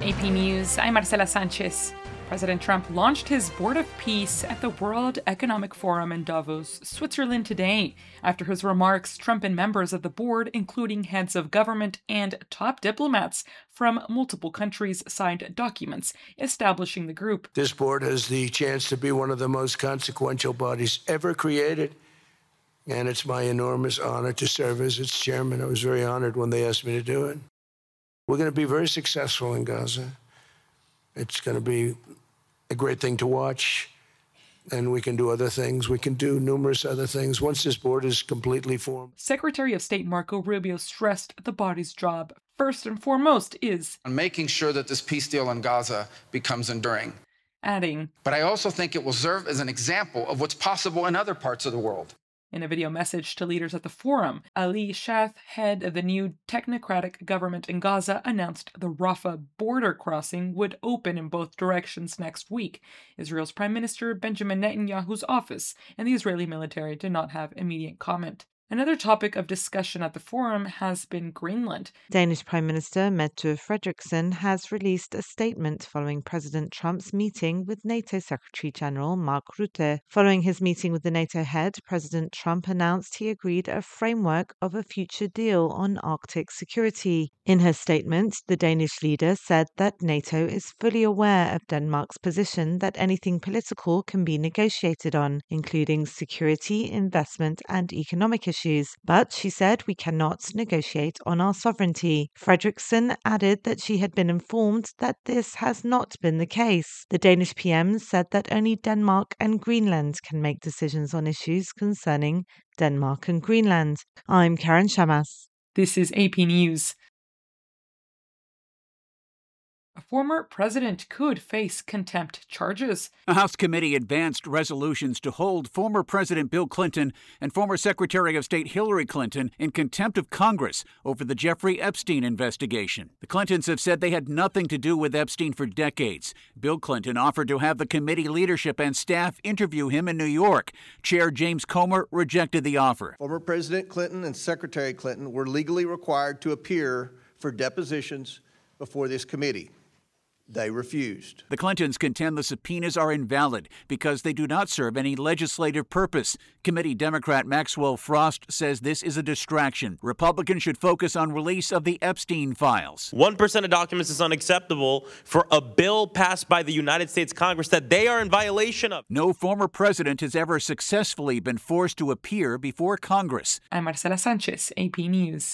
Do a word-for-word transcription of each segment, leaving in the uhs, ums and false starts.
A P News, I'm Marcela Sanchez. President Trump launched his Board of Peace at the World Economic Forum in Davos, Switzerland today. After his remarks, Trump and members of the board, including heads of government and top diplomats from multiple countries, signed documents establishing the group. This board has the chance to be one of the most consequential bodies ever created, and it's my enormous honor to serve as its chairman. I was very honored when they asked me to do it. We're going to be very successful in Gaza. It's going to be a great thing to watch, and we can do other things. We can do numerous other things once this board is completely formed. Secretary of State Marco Rubio stressed the body's job, first and foremost, is on making sure that this peace deal in Gaza becomes enduring. Adding, but I also think it will serve as an example of what's possible in other parts of the world. In a video message to leaders at the forum, Ali Shaf, head of the new technocratic government in Gaza, announced the Rafah border crossing would open in both directions next week. Israel's Prime Minister Benjamin Netanyahu's office and the Israeli military did not have immediate comment. Another topic of discussion at the forum has been Greenland. Danish Prime Minister Mette Frederiksen has released a statement following President Trump's meeting with NATO Secretary General Mark Rutte. Following his meeting with the NATO head, President Trump announced he agreed a framework of a future deal on Arctic security. In her statement, the Danish leader said that NATO is fully aware of Denmark's position that anything political can be negotiated on, including security, investment, and economic issues. But she said we cannot negotiate on our sovereignty. Frederiksen added that she had been informed that this has not been the case. The Danish P M said that only Denmark and Greenland can make decisions on issues concerning Denmark and Greenland. I'm Karen Shamas. This is A P News. A former president could face contempt charges. A House committee advanced resolutions to hold former President Bill Clinton and former Secretary of State Hillary Clinton in contempt of Congress over the Jeffrey Epstein investigation. The Clintons have said they had nothing to do with Epstein for decades. Bill Clinton offered to have the committee leadership and staff interview him in New York. Chair James Comer rejected the offer. Former President Clinton and Secretary Clinton were legally required to appear for depositions before this committee. They refused. The Clintons contend the subpoenas are invalid because they do not serve any legislative purpose. Committee Democrat Maxwell Frost says this is a distraction. Republicans should focus on release of the Epstein files. One percent of documents is unacceptable for a bill passed by the United States Congress that they are in violation of. No former president has ever successfully been forced to appear before Congress. I'm Marcela Sanchez, A P News.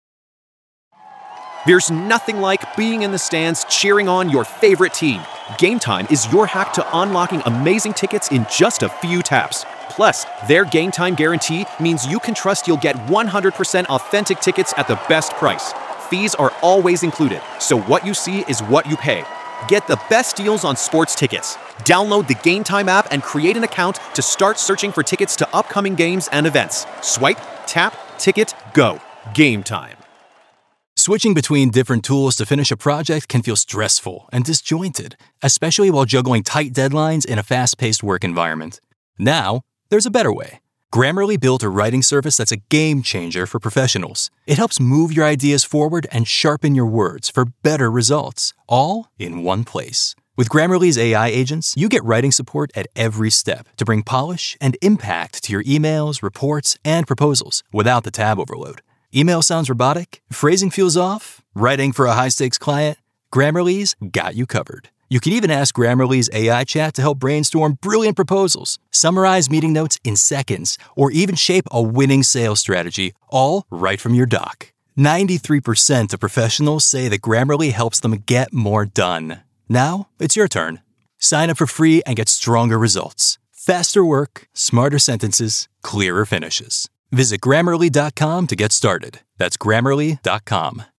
There's nothing like being in the stands cheering on your favorite team. Game Time is your hack to unlocking amazing tickets in just a few taps. Plus, their Game Time guarantee means you can trust you'll get one hundred percent authentic tickets at the best price. Fees are always included, so what you see is what you pay. Get the best deals on sports tickets. Download the Game Time app and create an account to start searching for tickets to upcoming games and events. Swipe, tap, ticket, go. Game Time. Switching between different tools to finish a project can feel stressful and disjointed, especially while juggling tight deadlines in a fast-paced work environment. Now, there's a better way. Grammarly built a writing service that's a game changer for professionals. It helps move your ideas forward and sharpen your words for better results, all in one place. With Grammarly's A I agents, you get writing support at every step to bring polish and impact to your emails, reports, and proposals without the tab overload. Email sounds robotic? Phrasing feels off? Writing for a high-stakes client? Grammarly's got you covered. You can even ask Grammarly's A I chat to help brainstorm brilliant proposals, summarize meeting notes in seconds, or even shape a winning sales strategy, all right from your dock. ninety-three percent of professionals say that Grammarly helps them get more done. Now, it's your turn. Sign up for free and get stronger results. Faster work, smarter sentences, clearer finishes. Visit Grammarly dot com to get started. That's Grammarly dot com.